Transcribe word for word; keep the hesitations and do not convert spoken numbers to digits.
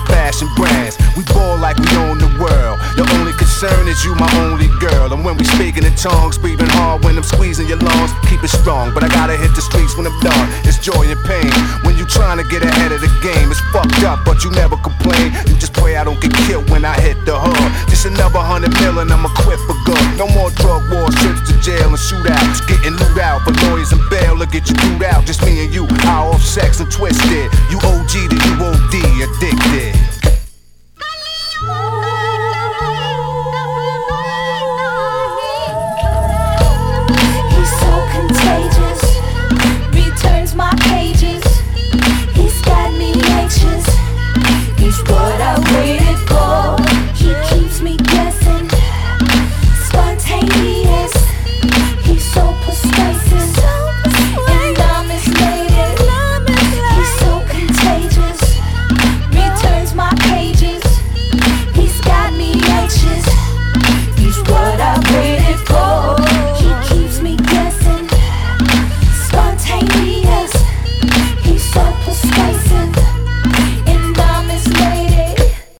fashion brands. We ball like we own the world. Your only concern is you, my only girl. And when we speaking in tongues, breathing hard when I'm squeezing your lungs. Keep it strong, but I gotta hit the streets when I'm done. It's joy and pain when you trying to get ahead of the game. It's fucked up, but you never complain. You just pray I don't get killed when I hit the hood. Just another hundred million, I'ma quit for good. No more drug wars, trips to jail and shootouts. Getting loot out for lawyers and bail to get you booed out. Just me and you, high off sex and twisted. You O G to you O D, addicted.